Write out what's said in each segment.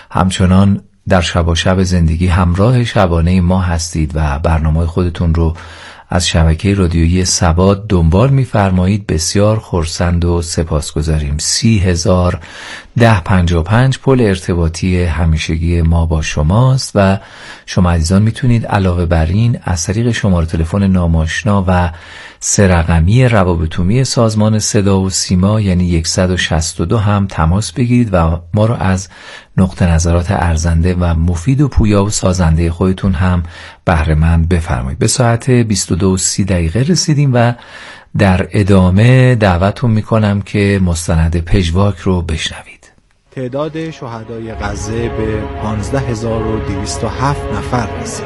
همچنان در شب و شب زندگی همراه شبانه ما هستید و برنامه خودتون رو از شبکه رادیویی ثبات دنبال می‌فرمایید. بسیار خرسند و سپاسگزاریم. 301055 پل ارتباطی همیشگی ما با شماست و شما عزیزان میتونید علاوه بر این از طریق شماره تلفن ناماشنا و 3 رقمی روابط‌عمومی سازمان صدا و سیما یعنی 162 هم تماس بگیرید و ما رو از نقطه نظرات ارزنده و مفید و پویا و سازنده خودتون هم بهره مند بفرمایید. به ساعت 22:30 رسیدیم و در ادامه دعوتتون میکنم که مستند پژواک رو بشنوید. تعداد شهدای غزه به 15207 نفر رسید.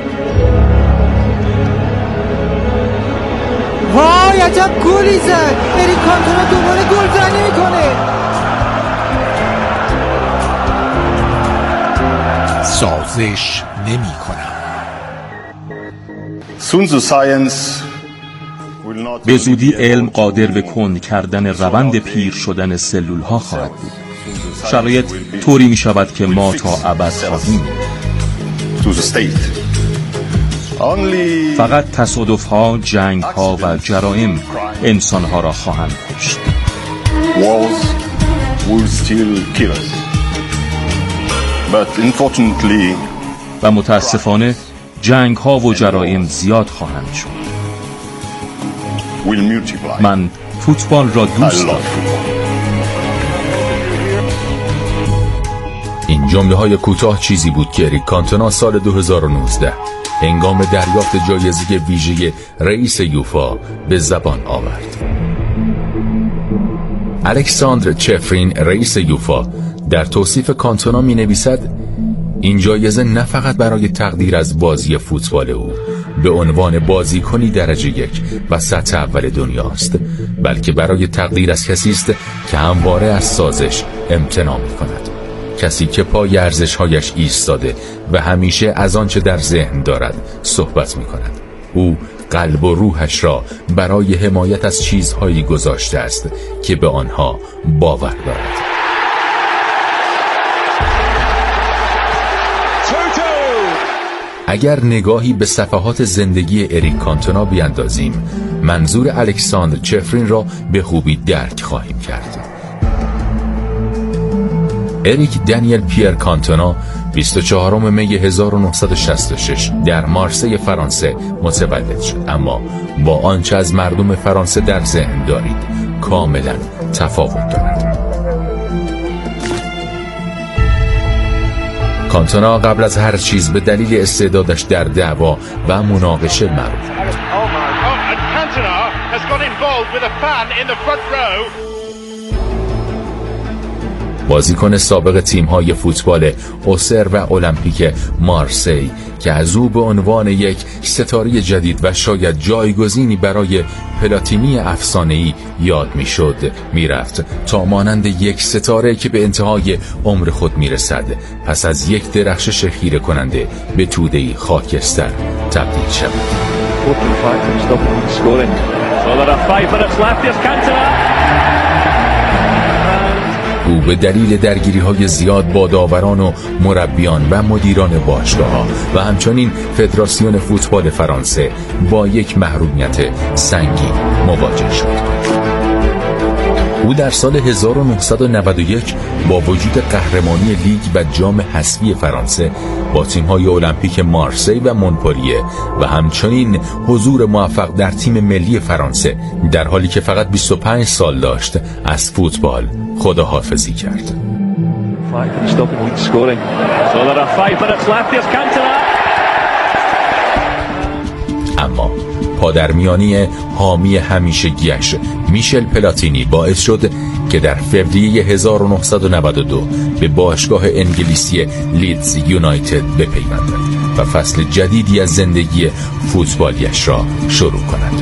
وای عجب گلی زد. اریک کانتونا دوباره گلزنی میکنه. سازش نمی کنم. به زودی علم قادر به کند کردن روند پیر شدن سلول ها خواهد بود. شرایط طوری می شود که ما تا ابد خواهیم. فقط تصادف ها، جنگ ها و جرائم انسان ها را خواهند کشت. و متاسفانه جنگ ها و جرائم زیاد خواهند شد. من فوتبال را دوست دارم. این جمله های کوتاه چیزی بود که اریک کانتونا سال 2019 هنگام دریافت جایزه ویژه رئیس یوفا به زبان آورد. الکساندر چفرین رئیس یوفا در توصیف کانتونا می نویسد این جایزه نه فقط برای تقدیر از بازی فوتبال او به عنوان بازیکنی درجه 1 و سطح اول دنیاست، بلکه برای تقدیر از کسی است که همواره از سازش امتناع می کند. کسی که پای ارزش‌هایش ایستاده و همیشه از آنچه در ذهن دارد صحبت می کند. او قلب و روحش را برای حمایت از چیزهایی گذاشته است که به آنها باور دارد. اگر نگاهی به صفحات زندگی اریک کانتونا بیندازیم، منظور الکساندر چفرین را به خوبی درک خواهیم کرد. اریک دانیل پیر کانتونا 24 می 1966 در مارسی فرانسه متولد شد، اما با آنچه از مردم فرانسه در ذهن دارید کاملا تفاوت دارد. کانتونا قبل از هر چیز به دلیل استعدادش در دعوا و مناقشه معروف بود. بازیکن سابق تیم‌های فوتبال اوسر و المپیک مارسی که از او به عنوان یک ستاره جدید و شاید جایگزینی برای پلاتینی افسانه‌ای یاد می‌شد، می‌رفت تا مانند یک ستاره که به انتهای عمر خود می‌رسد پس از یک درخشش خیره کننده به توده‌ای خاکستر تبدیل شود. او به دلیل درگیری‌های زیاد با داوران و مربیان و مدیران باشگاه‌ها و همچنین فدراسیون فوتبال فرانسه با یک محرومیت سنگین مواجه شد. او در سال 1991 با وجود قهرمانی لیگ و جام حذفی فرانسه با تیم‌های المپیک مارسی و مونپلیه و همچنین حضور موفق در تیم ملی فرانسه در حالیที่فقط 25 سال داشت از فوتبال خداحافظی کرد. اما پادرمیانی حامی همیشگیش میشل پلاتینی باعث شد که در فوریه 1992 به باشگاه انگلیسی لیدز یونایتد بپیوندد و فصل جدیدی از زندگی فوتبالیش را شروع کند.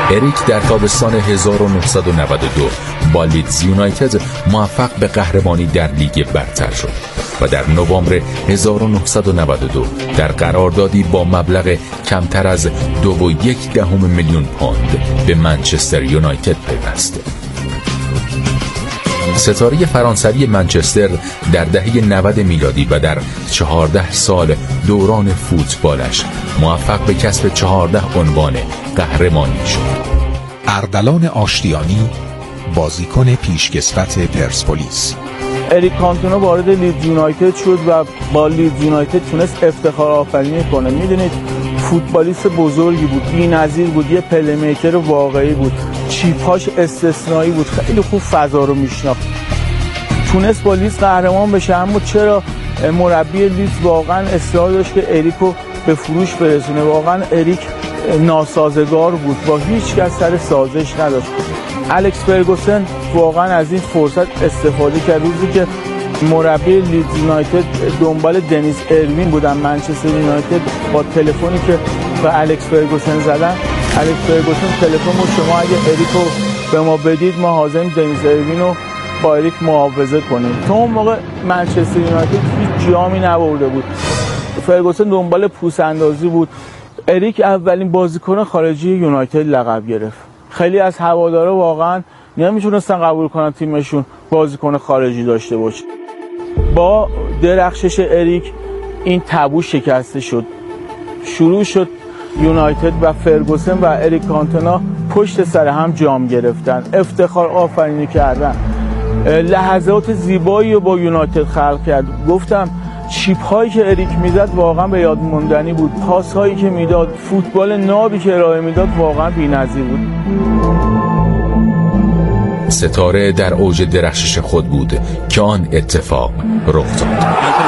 اریک در تابستان 1992 با لیدز یونایتد موفق به قهرمانی در لیگ برتر شد و در نوامبر 1992 در قراردادی با مبلغ کمتر از 2.1 میلیون پوند به منچستر یونایتد پیوست. ستاره فرانسوی منچستر در دهه 90 میلادی و در 14 سال دوران فوتبالش موفق به کسب 14 عنوان قهرمانی شد. اردلان آشتیانی، بازیکن پیشکسوت پرسپولیس. اریک کانتونا وارد لیدز یونایتد شد و با لیدز یونایتد تونست افتخار آفرینی کنه. میدونید فوتبالیست بزرگی بود، بی‌نظیر بود، یه پلی میکر واقعی بود، چیپاش استثنایی بود، خیلی خوب فضا رو میشناخت. تونست با لیدز قهرمان بشه، اما چرا مربی لیدز واقعا اصرار داشت که اریکو به فروش برسونه؟ واقعا اریک ناسازگار بود، با هیچ کس سر سازش نداشت. الکس فرگوسن واقعا از این فرصت استفاده کرد. روزی که مربی لیدز یونایتد دنبال دنیس اروین بودن منچستر یونایتد، با تلفنی که به الکس فرگوسن زدن، الکس فرگوسن تلفن بود شما اگه اریکو به ما بدید ما حاضریم دنیس اروین رو با اریک معاوضه کنیم. تا اون موقع منچستر یونایتد هیچ جامی نبرده بود. فرگوسن دنبال پوست اندازی بود. اریک اولین بازیکن خارجی یونایتد لقب گرفت. خیلی از هوادارا واقعا نمیتونستن قبول کنن تیمشون بازیکن خارجی داشته باشه. با درخشش اریک این تابو شکسته شد. شروع شد یونایتد و فرگوسن و اریک کانتونا پشت سر هم جام گرفتن، افتخار آفرینی کردن، لحظات زیبایی رو با یونایتد خلق کرد. گفتم چیپ هایی که اریک میزد واقعا به یاد موندنی بود، پاس هایی که میداد، فوتبال نابی که ارائه میداد واقعا بی‌نظیر بود. ستاره در اوج درخشش خود بود که آن اتفاق رخ داد.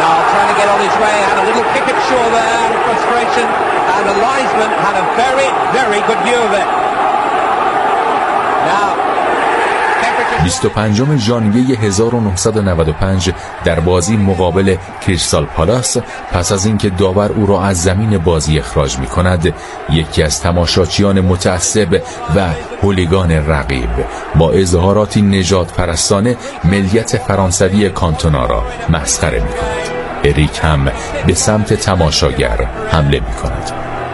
Now 25 ژانویه 1995 در بازی مقابل کریستال پالاس، پس از اینکه داور او را از زمین بازی اخراج می‌کند، یکی از تماشاچیان متعصب و هولیگان رقیب با اظهاراتی نژاد پرستانه ملیت فرانسوی کانتونا را مسخره می‌کند. اریک هم به سمت تماشاگر حمله می‌کند.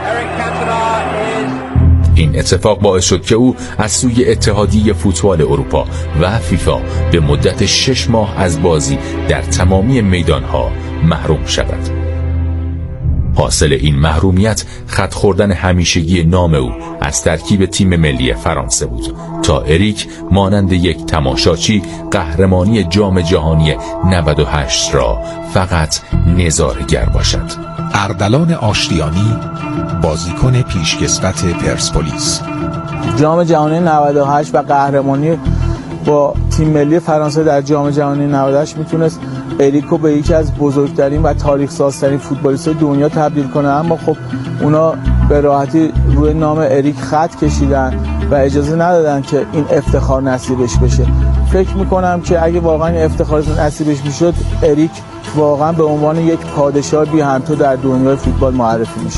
این اتفاق باعث شد که او از سوی اتحادیه فوتبال اروپا و فیفا به مدت 6 ماه از بازی در تمامی میدانها محروم شود. حاصل این محرومیت خط خوردن همیشگی نام او از ترکیب تیم ملی فرانسه بود تا اریک مانند یک تماشاچی قهرمانی جام جهانی 98 را فقط نظاره‌گر باشد. اردلان آشتیانی، بازیکن پیشکسوت پرسپولیس. جام جهانی 98 و قهرمانی با تیم ملی فرانسه در جام جهانی 98 میتونست اریکو به یکی از بزرگترین و تاریخ سازترین فوتبالیست‌های دنیا تبدیل کنه، اما خب اونا به راحتی روی نام اریک خط کشیدن و اجازه ندادن که این افتخار نصیبش بشه. فکر میکنم که اگه واقعا این افتخار نصیبش میشد، اریک واقعا به عنوان یک پادشاه بی همتا در دنیای فوتبال معرفی میشه.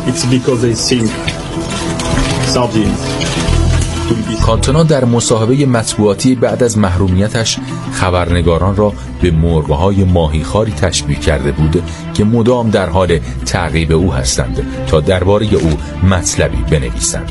کانتونا در مصاحبه مطبوعاتی بعد از محرومیتش خبرنگاران را به مرغ‌های ماهیخواری تشبیه کرده بود که مدام در حال تعقیب او هستند تا درباره او مطلبی بنویسند.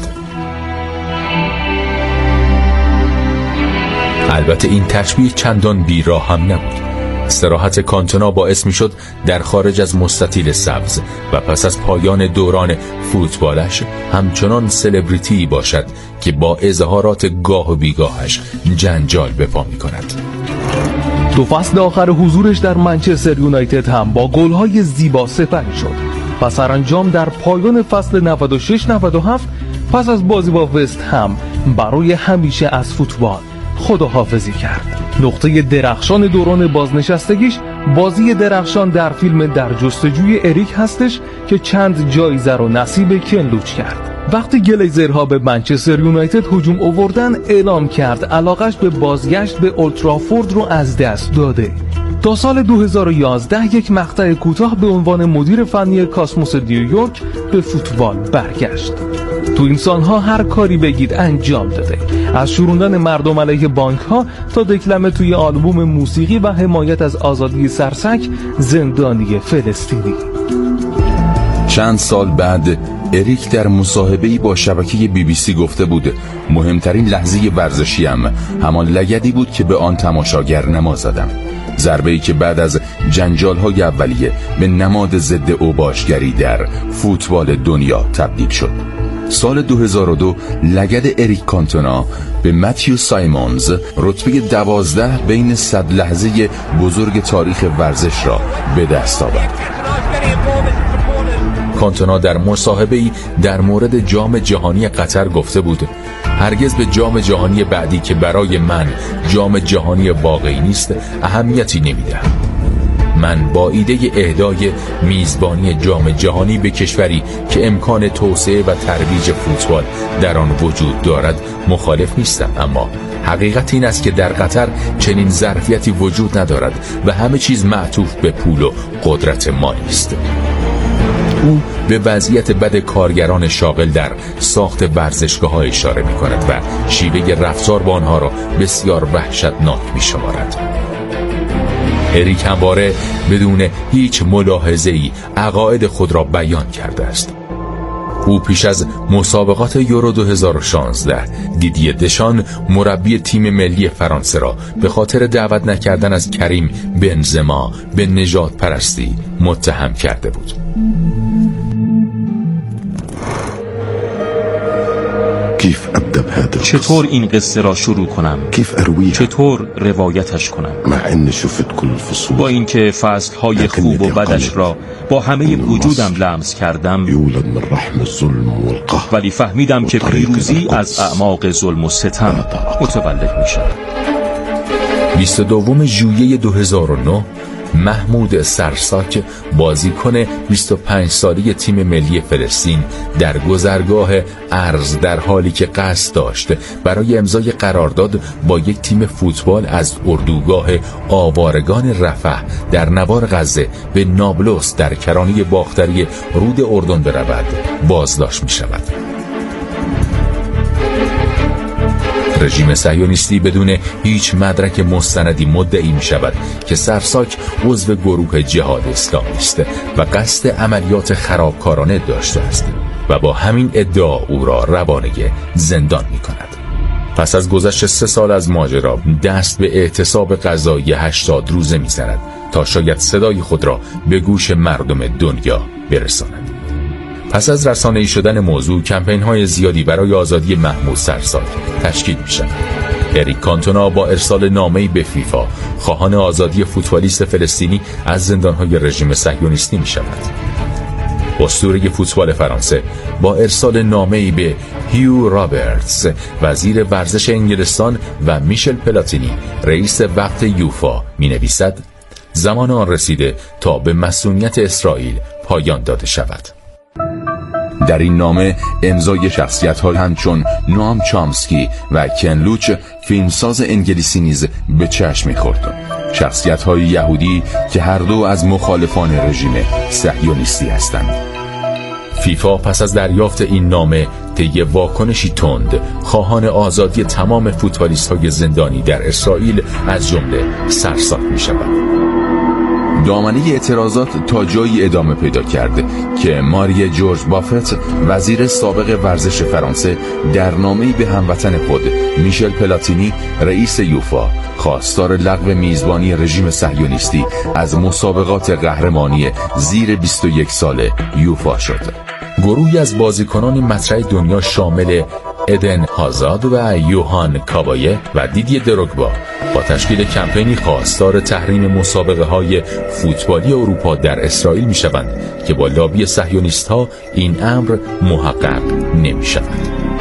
البته این تشبیه چندان بیراه هم نبود. استراحت کانتونا باعث می شد در خارج از مستطیل سبز و پس از پایان دوران فوتبالش همچنان سلبریتی باشد که با اظهارات گاه و بیگاهش جنجال به پا می کند. دو فصل آخر حضورش در منچستر یونایتد هم با گل‌های زیبا سپری شد و سرانجام در پایان فصل 96-97 پس از بازی با وست هم برای همیشه از فوتبال خداحافظی کرد. نقطه درخشان دوران بازنشستگیش بازی درخشان در فیلم در جستجوی اریک هستش که چند جایزه رو نصیب کن لوچ کرد. وقتی گلیزرها به منچستر یونایتد هجوم آوردن، اعلام کرد علاقش به بازگشت به اولترافورد رو از دست داده تا سال 2011 یک مقطع کوتاه به عنوان مدیر فنی کاسموس نیویورک به فوتبال برگشت. تو این سالها هر کاری بگید انجام داده، از شوروندن مردم علیه بانک ها تا دکلمه توی آلبوم موسیقی و حمایت از آزادی سرسک زندانی فلسطینی. چند سال بعد اریک در مصاحبه‌ای با شبکه BBC گفته بود مهمترین لحظه ورزشیم همان لگدی بود که به آن تماشاگر نما زدم. ضربه‌ای که بعد از جنجال‌های اولیه به نماد ضد اوباشگری در فوتبال دنیا تبدیل شد. سال 2002 لگد اریک کانتونا به متیو سایمونز رتبه 12 بین 100 لحظه بزرگ تاریخ ورزش را به دست آورد. کانتونا در مصاحبه‌ای در مورد جام جهانی قطر گفته بود هرگز به جام جهانی بعدی که برای من جام جهانی واقعی نیست اهمیتی نمیدم. من با ایده اهدای میزبانی جام جهانی به کشوری که امکان توسعه و ترویج فوتبال در آن وجود دارد مخالف نیستم، اما حقیقت این است که در قطر چنین ظرفیتی وجود ندارد و همه چیز معطوف به پول و قدرت مالی است. او به وضعیت بد کارگران شاغل در ساخت ورزشگاه‌ها اشاره می‌کند و شیوه رفتار با آنها را بسیار وحشتناک می‌شمارد. اریک همواره بدون هیچ ملاحظه‌ای عقاید خود را بیان کرده است. او پیش از مسابقات یورو 2016 دیدیه دشان مربی تیم ملی فرانسه را به خاطر دعوت نکردن از کریم بنزما به نژاد پرستی متهم کرده بود. چطور این قصه را شروع کنم؟ چطور روایتش کنم؟ با اینکه فصلهای خوب و بدش را با همه وجودم لمس کردم، ولی فهمیدم که پیروزی از اعماق ظلم و ستم متولد می شود. 22 ژوئیه 2009 محمود سرساک بازیکن 25 ساله تیم ملی فلسطین در گذرگاه ارز در حالی که قصد داشت برای امضای قرارداد با یک تیم فوتبال از اردوگاه آوارگان رفح در نوار غزه به نابلس در کرانه باختری رود اردن برود بازداشت می شود. رژیم صهیونیستی بدون هیچ مدرک مستندی مدعی می شود که سرساک عضو گروه جهاد اسلامی است و قصد عملیات خرابکارانه داشته است و با همین ادعا او را روانه زندان می کند. پس از گذشت 3 سال از ماجرا دست به اعتصاب غذایی 80 روزه می زند تا شاید صدای خود را به گوش مردم دنیا برساند. پس از رسانه‌ای شدن موضوع کمپین‌های زیادی برای آزادی محمود سرساک تشکیل می‌شود. اریک کانتونا با ارسال نامه‌ای به فیفا خواهان آزادی فوتبالیست فلسطینی از زندان‌های رژیم صهیونیستی می‌شود. اسطوره فوتبال فرانسه با ارسال نامه‌ای به هیو رابرتس وزیر ورزش انگلستان و میشل پلاتینی رئیس وقت یوفا می‌نویسد زمان آن رسیده تا به مسئولیت اسرائیل پایان داده شود. در این نامه امضای شخصیت‌ها همچون نوام چامسکی و کن لوچ فیلمساز انگلیسی نیز به چشم می‌خورد. شخصیت‌های یهودی که هر دو از مخالفان رژیم صهیونیستی هستند. فیفا پس از دریافت این نامه طی واکنشی تند خواهان آزادی تمام فوتبالیست‌های زندانی در اسرائیل از جمله سرساک می‌شود. دامنه اعتراضات تا جایی ادامه پیدا کرد که ماری جورج بافت وزیر سابق ورزش فرانسه در نامه‌ای به هموطن خود میشل پلاتینی رئیس یوفا خواستار لغو میزبانی رژیم صهیونیستی از مسابقات قهرمانی زیر 21 ساله یوفا شد. گروهی از بازیکنان مطرح دنیا شامل ادن هازارد و یوهان کابایه و دیدیه دروگبا با تشکیل کمپینی خواستار تحریم مسابقه های فوتبالی اروپا در اسرائیل می شوند که با لابی صهیونیست ها این امر محقق نمی شود.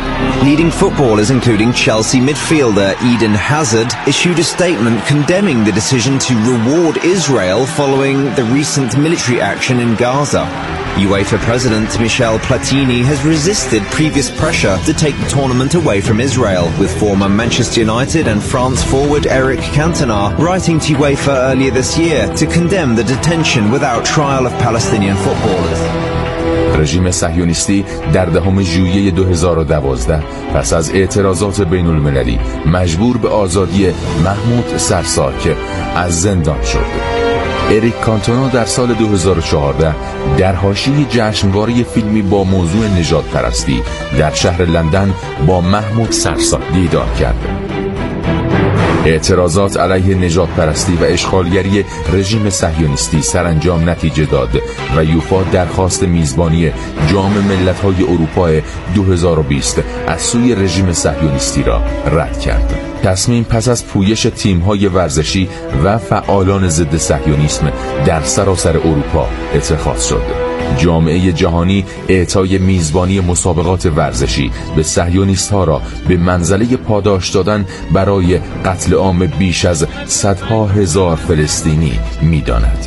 Leading footballers, including Chelsea midfielder Eden Hazard, issued a statement condemning the decision to reward Israel following the recent military action in Gaza. UEFA President Michel Platini has resisted previous pressure to take the tournament away from Israel, with former Manchester United and France forward Eric Cantona writing to UEFA earlier this year to condemn the detention without trial of Palestinian footballers. رژیم صهیونیستی در 10 ژوئیه 2012 پس از اعتراضات بین المللی مجبور به آزادی محمود سرساک از زندان شد. اریک کانتونا در سال 2014 در حاشیه جشنواره فیلمی با موضوع نژاد پرستی در شهر لندن با محمود سرساک دیدار کرد. اعتراضات علیه نژاد پرستی و اشغالگری رژیم صهیونیستی سرانجام نتیجه داد و یوفا درخواست میزبانی جام ملت‌های اروپا 2020 از سوی رژیم صهیونیستی را رد کرد. تصمیم پس از پویش تیم‌های ورزشی و فعالان ضد صهیونیسم در سراسر اروپا اتخاذ شد. جامعه جهانی اعطای میزبانی مسابقات ورزشی به صهیونیست‌ها را به منزله پاداش دادن برای قتل عام بیش از صدها هزار فلسطینی می‌داند.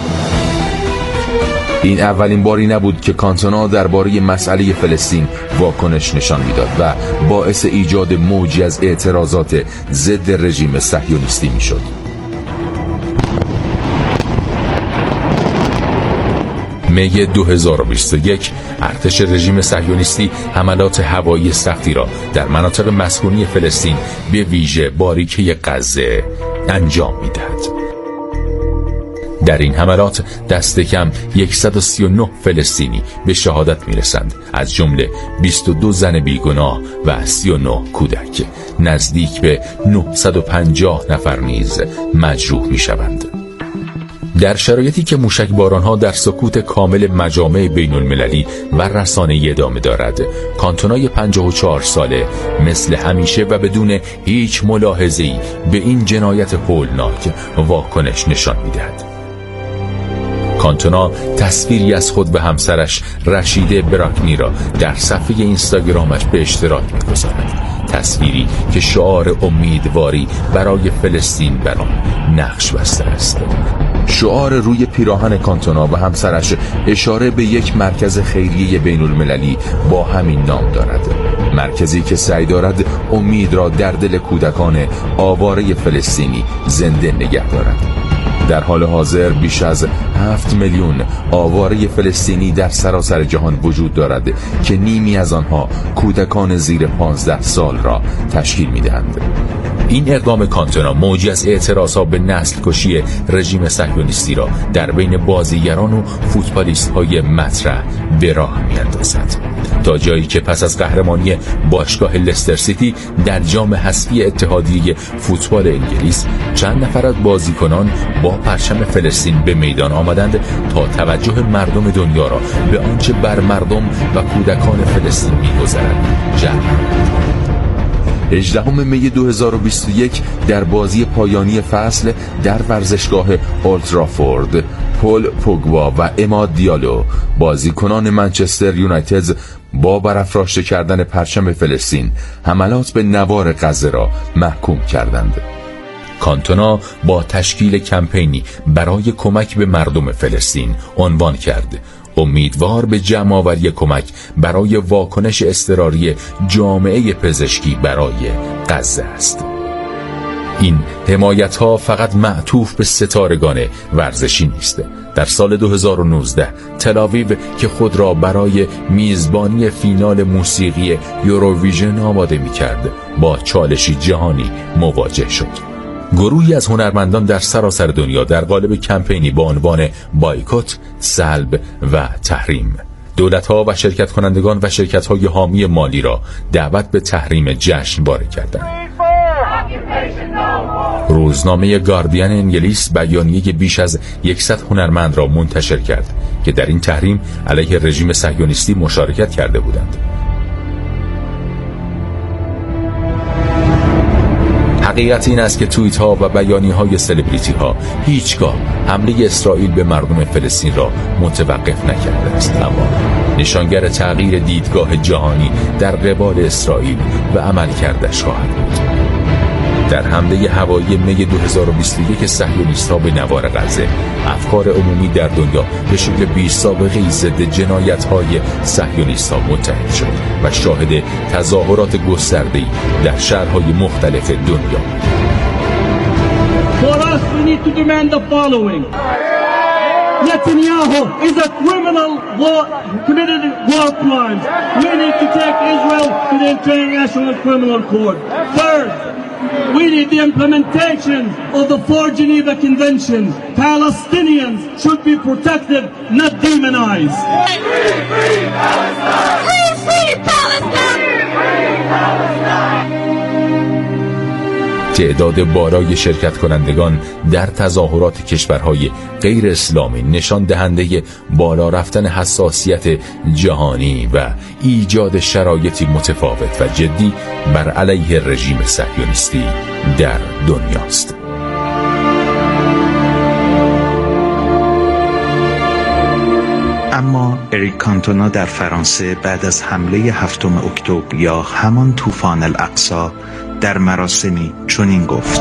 این اولین باری نبود که کانتونا درباره مسئله فلسطین واکنش نشان میداد و باعث ایجاد موجی از اعتراضات ضد رژیم صهیونیستی میشد. می 2021 ارتش رژیم صهیونیستی حملات هوایی سختی را در مناطق مسکونی فلسطین به ویژه باریکه غزه انجام می‌دهد. در این حملات دست کم 139 فلسطینی به شهادت میرسند، از جمله 22 زن بیگناه و 39 کودک. نزدیک به 950 نفر نیز مجروح میشوند. در شرایطی که موشکباران‌ها در سکوت کامل مجامع بین المللی و رسانه‌ای ادامه دارد، کانتونای 54 ساله مثل همیشه و بدون هیچ ملاحظه‌ای به این جنایت هولناک واکنش نشان می‌دهد. کانتونا تصویری از خود و همسرش رشیده براکنی را در صفحه اینستاگرامش به اشتراک می‌گذارد. تصویری که شعار امیدواری برای فلسطین بر آن نقش بسته است. شعار روی پیراهن کانتونا و همسرش اشاره به یک مرکز خیریه بین المللی با همین نام دارد. مرکزی که سعی دارد امید را در دل کودکان آواره فلسطینی زنده نگه دارد. در حال حاضر بیش از 7 میلیون آواره فلسطینی در سراسر جهان وجود دارد که نیمی از آنها کودکان زیر 15 سال را تشکیل می‌دهند. این اقدام کانتونا موجی از اعتراضات به نسل کشی رژیم صهیونیستی را در بین بازیگران و فوتبالیست‌های مطرح به راه می‌اندازد، تا جایی که پس از قهرمانی باشگاه لستر سیتی در جام حذفی اتحادیه فوتبال انگلیس چند نفر از بازیکنان با پرچم فلسطین به میدان آمدند تا توجه مردم دنیا را به آنچه بر مردم و کودکان فلسطین می‌گذرد جلب کنند. 18 می 2021 در بازی پایانی فصل در ورزشگاه اولد ترافورد، پول پوگبا و اماد دیالو بازیکنان منچستر یونایتد با برافراشته کردن پرچم فلسطین حملات به نوار غزه را محکوم کردند. کانتونا با تشکیل کمپینی برای کمک به مردم فلسطین عنوان کرد: امیدوار به جمع‌آوری کمک برای واکنش اضطراری جامعه پزشکی برای غزه است. این حمایت‌ها فقط معطوف به ستارگان ورزشی نیست. در سال 2019 تل‌آویو که خود را برای میزبانی فینال موسیقی یوروویژن آماده می‌کرد، با چالشی جهانی مواجه شد. گروهی از هنرمندان در سراسر دنیا در قالب کمپینی با عنوان بایکوت، سلب و تحریم دولت‌ها و شرکت کنندگان و شرکت‌های حامی مالی را دعوت به تحریم جشنواره کردند. روزنامه گاردین انگلیس بیانیه بیش از 100 هنرمند را منتشر کرد که در این تحریم علیه رژیم صهیونیستی مشارکت کرده بودند. حقیقت این است که توییت ها و بیانیه های سلبریتی ها هیچگاه حمله اسرائیل به مردم فلسطین را متوقف نکرده است. اما نشانگر تغییر دیدگاه جهانی در قبال اسرائیل و عملکردش خواهد بود. در حمله هوایی می 2021 صهیونیست‌ها به نوار غزه، افکار عمومی در دنیا به شکل بی‌سابقه‌ای ضد جنایت‌های صهیونیست‌ها متحد شد و شاهد تظاهرات گسترده‌ای در شهرهای مختلف دنیا. For us, we need to demand the following. Netanyahu is a criminal committed war crimes. We need to take Israel to the International Criminal Court. Third, we need the implementation of the 4 Geneva Conventions. Palestinians should be protected, not demonized. Free, free Palestine! Free, free Palestine! Free Palestine! تعداد بالای شرکت کنندگان در تظاهرات کشورهای غیر اسلامی نشان دهنده بالا رفتن حساسیت جهانی و ایجاد شرایطی متفاوت و جدی بر علیه رژیم صهیونیستی در دنیاست. اما اریک کانتونا در فرانسه بعد از حمله 7 اکتبر یا همان طوفان الاقصی در مراسمی چنین گفت: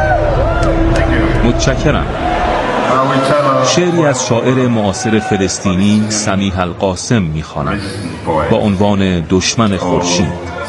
متشکرم. شعری از شاعر معاصر فلسطینی سمیح القاسم می‌خوانم با عنوان دشمن خورشید.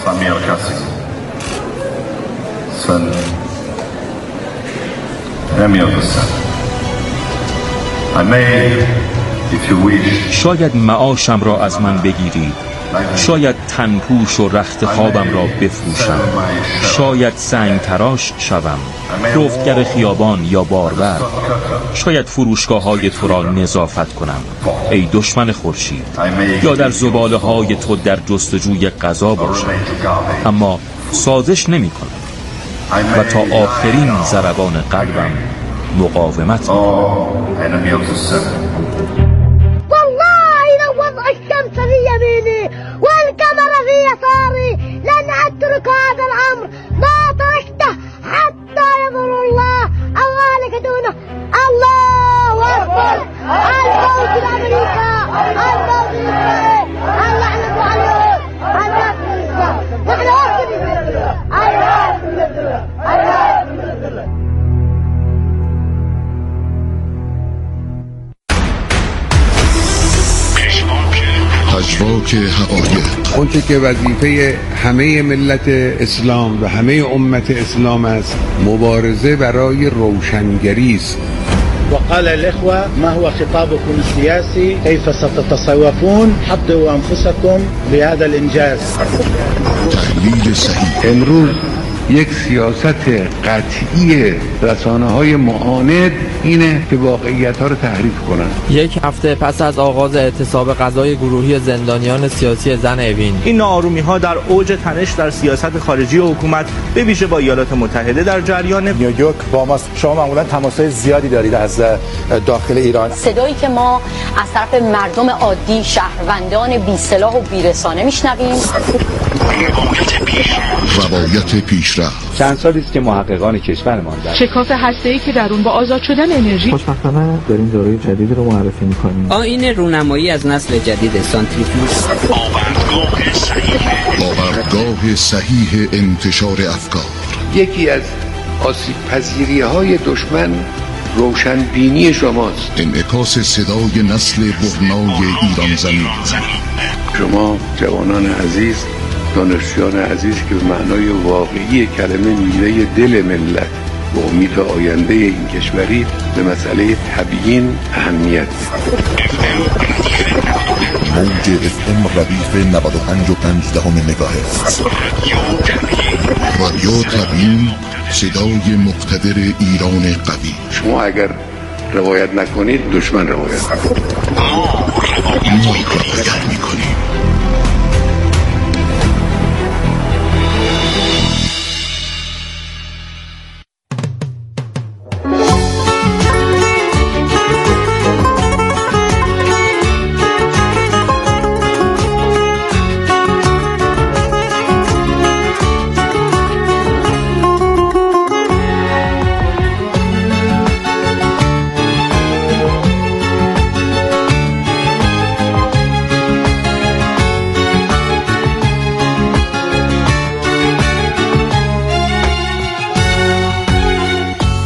شاید معاشم را از من بگیرید، شاید تنپوش و رخت خوابم را بفروشم، شاید سنگ تراش شوم، رفتگر خیابان یا باربر، شاید فروشگاه‌های تو را نظافت کنم ای دشمن خورشید، یا در زباله‌های تو در جستجوی غذا باشم، اما سازش نمی‌کنم و تا آخرین ضربان قلبم مقاومت می‌کنم. الشمس في يميني والقمر في يساري لن أترك هذا الأمر ما تركته حتى يظهر الله أو ذلك دونه. الله أكبر. الموت لأمريكا، الموت لإسرائيل، اللعنة على اليهود، الناس من الإسلام. نحن أرسل پژواک حقایق، اون که وظیفه همه ملت اسلام و همه امت اسلام است، مبارزه برای روشنگری است. وقال الإخوة ما هو خطابكم السياسي؟ كيف ستتصوفون؟ حضروا أنفسكم بهذا الإنجاز. تحلیل صحیح. امروز یک سیاست قطعی رسانه‌های معاند اینه که واقعیت‌ها رو تحریف کنن. یک هفته پس از آغاز اعتصاب غذای گروهی زندانیان سیاسی زن اوین، این ناآرومی‌ها در اوج تنش در سیاست خارجی حکومت به ویژه با ایالات متحده در جریان. نیویورک با ماست. شما معمولا تماس‌های زیادی دارید از داخل ایران. صدایی که ما از طرف مردم عادی، شهروندان بی سلاح و بی رسانه میشنویم. روایت پیشرفت. چند سالی است که محققان کشورمان در شکاف هسته‌ای که در اون با آزاد شدن انرژی، خوشبختانه داریم داروی جدید رو معرفی می‌کنیم. آیین رونمایی از نسل جدید سانتریفیوژ. آوردگاه صحیح انتشار افکار. یکی از آسیب‌پذیری‌های دشمن روشنبینی شماست. انعکاس صدای نسل برنای ایران زمین. شما جوانان عزیز، دانشجویان عزیز که به معنای واقعی کلمه میوه دل ملت و امید آینده این کشوری به مسئله تبیین اهمیت موج FM ردیف 95.5 مگاهرتز. رادیو تبیین، صدای مقتدر ایران قوی. شما اگر روایت نکنید دشمن روایت میکنیم.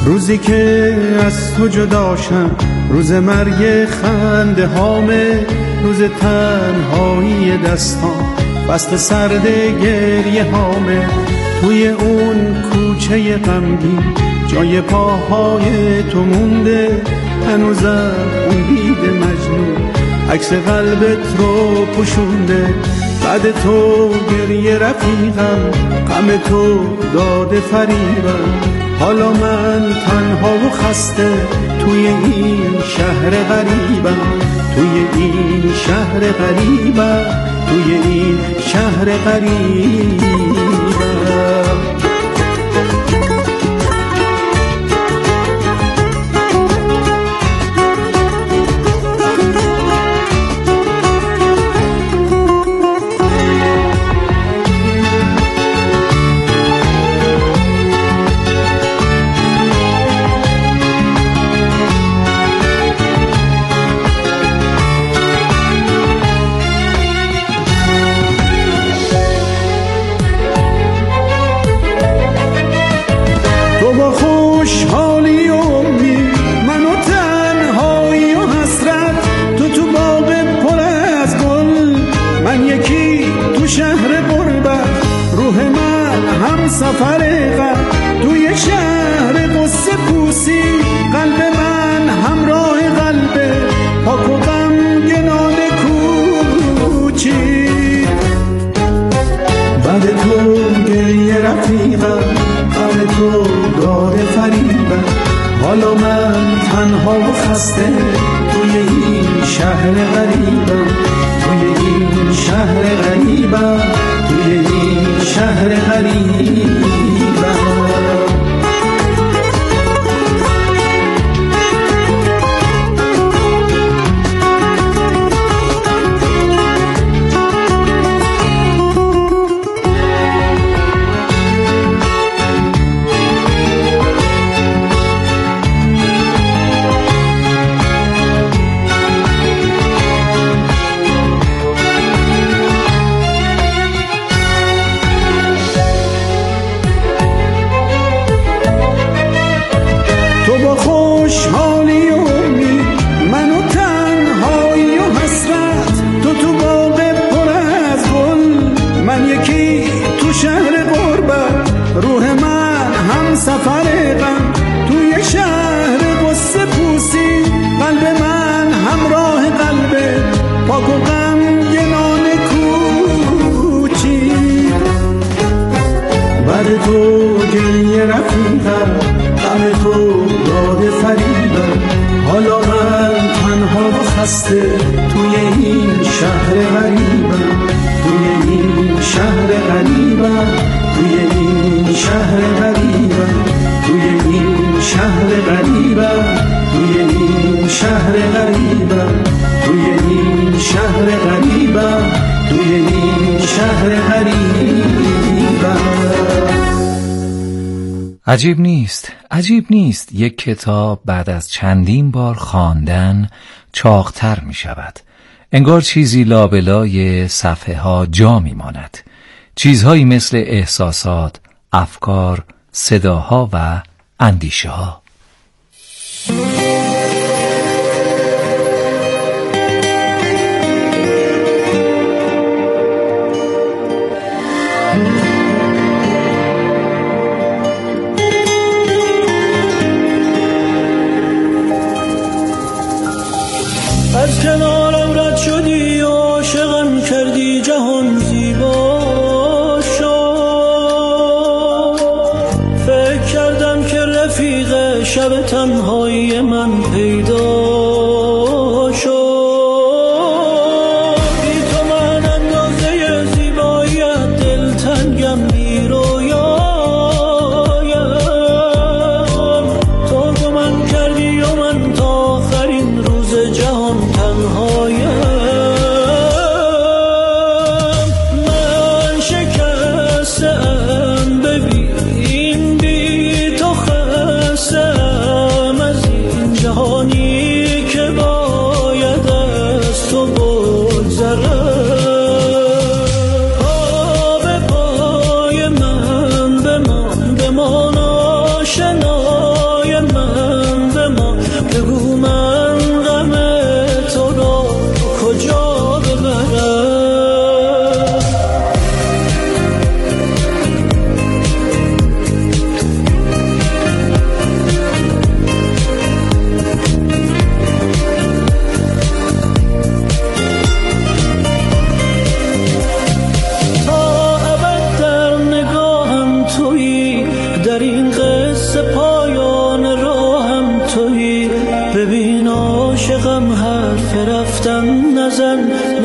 روزی که از تو جداشم، روز مرگ خنده هامه، روز تنهایی دستان، فصل سرد گریه هامه. توی اون کوچه غمگین جای پاهای تو مونده، هنوزم اون بید مجنون عکس قلبت رو پوشونده. بعد تو گریه رفیقم، غم تو داده فریبم. حالا من تنها و خسته توی این شهر غریبم، توی این شهر غریبم، توی این شهر غریبم. سفر غم توی شهر قصه پوسی، قلب من همراه قلب پاک و غمگنان کوچی. بعد تو گریه رفیقم، غم تو داده فریبم. حالا من تنها و خسته توی این شهر غریبم، توی این شهر غریبم، توی این شهر غریبم. تو گریه رفیقم، غم تو داده فریبم. حالا من تنها و خسته توی این شهر غریبم، توی این شهر غریبم، توی این شهر غریبم، توی این شهر غریبم، توی این شهر غریبم، توی این شهر غریبم، توی این شهر غریبم. عجیب نیست یک کتاب بعد از چندین بار خواندن چاق‌تر می شود. انگار چیزی لابلای صفحه ها جا می ماند. چیزهایی مثل احساسات، افکار، صداها و اندیشه ها. از کنارم رد شدی و عاشقم کردی، جهان زیبا شد. فکر کردم که رفیق شب تنهایی من پیدا شد. بی تو من اندازه زیباییت دلتنگم بی رویایم. تو گمن کردی و من تا آخرین روز جهان تنهایم. من شکستم ببین، بی تو خستم از این گفتم نزن